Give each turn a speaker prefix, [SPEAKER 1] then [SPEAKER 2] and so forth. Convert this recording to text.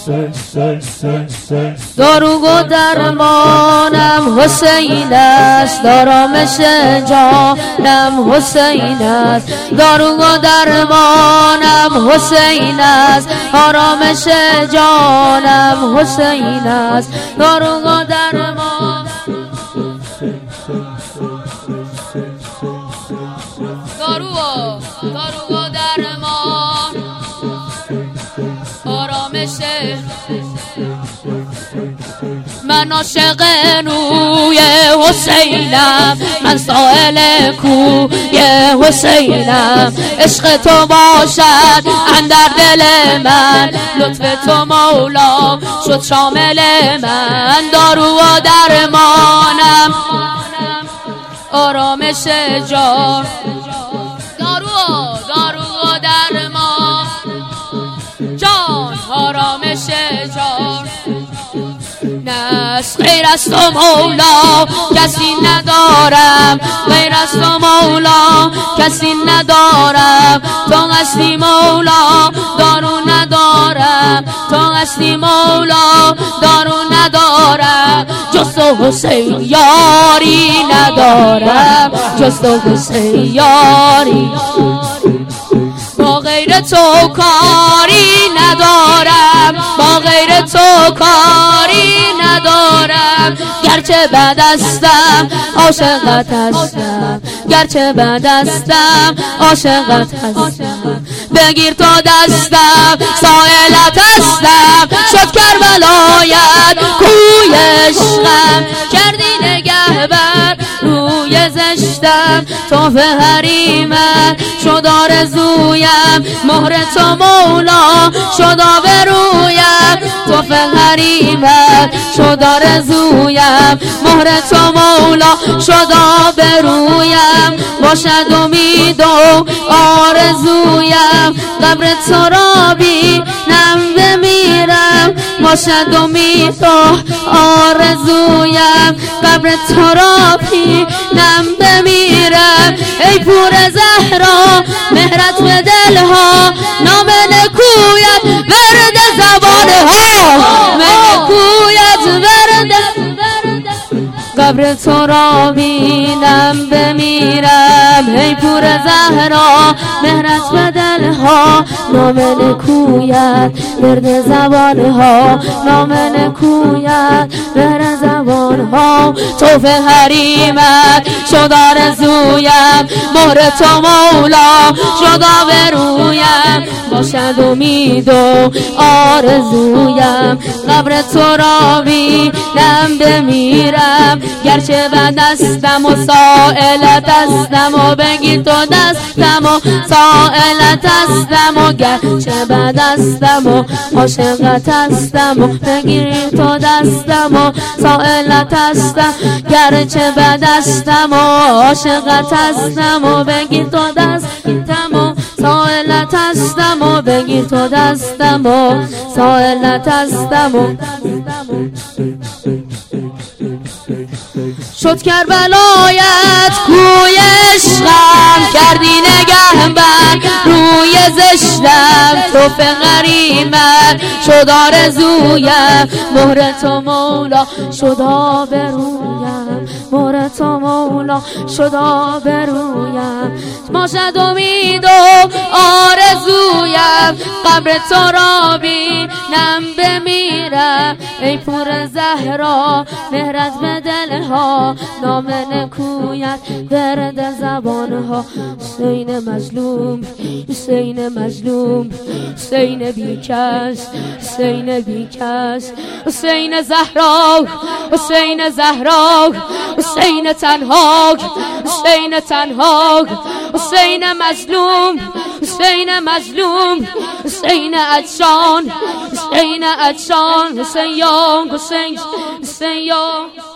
[SPEAKER 1] داروگ و درمانم حسین است، آرامش جانم حسین است. داروگ و درمانم حسین است، آرامش جانم حسین است. داروگ و درمان داروگ و درمان آرامش. من عاشق روی حسینم، من سائل کوی حسینم. عشق تو باشد اندر دل من، لطف تو مولا شد شامل من. دارو و درمانم آرامش جان، دارو و درمان جان آرامش جان. نست غیر از تو مولا کسی ندارم، غیر از تو مولا کسی ندارم. تو هستی مولا دارو ندارم، تو هستی مولا دارو ندارم. جز تو حسین یاری ندارم، جز تو حسین یاری. با غیر تو کاری ندارم، با غیر تو کاری ندارم. گرچه بد هستم عاشقت هستم، گرچه بد هستم عاشقت هستم. بگیر تا دستم سائلت هستم، شد کربلایت کوی عشقم. کردی نگهبر روی زشتم، توف حریمت شد آرزویم. مهر تو مولا شد آبرویم، توف حریمت شد آرزویم. مهر تو مولا شد آبرویم. باشد امید و آرزویم، قبر تو را بینم بمیرم. باشد امید و آرزویم، قبر تو را بینم بمیرم. ای پور زهرا مهرت به دلها، نام نکویت ورد زبانها، نکویت ورد. قبر تو را بینم بمیرم. ای پور زهرا مهرت به دلها، نام نکویت ورد زبانها، نام نکویت ورد زبانها. توف حریمت شد آرزویم، مهر تو مولا شد آبرویم. باشد امید و آرزویم، قبر تو را بینم بمیرم. گرچه بد هستم و سائلت هستم، و بگیر تو دستم و سائلت هستم. و گرچه بد هستم و عاشقت هستم، و بگیر تو دستم و سائلت هستم. گرچه بد هستم و عاشقت هستم، و بگیر تو دستم و سائلت هستم. و بگیر تو دستم و سائلت هستم. شد کربلایت کوی عشقم، کردی نگهبر روی زشتم. توف غریمت شد آرزویم، مهر تو مولا شد آبرویم. مهر تو مولا شد آبرویم. باشد امید و آرزویم، قبر تو را بینم بمیرم. ای پور زهرا مهرت به دلها، نام نکویت ورد زبانها. حسین مظلوم، حسین مظلوم، حسین بیکس، حسین بیکس. حسین زهرا، حسین زهرا، حسین تنها، حسین تنها. حسین مظلوم، حسین مظلوم، حسین عطشان، حسین عطشان. حسین یا، حسین، حسین یا.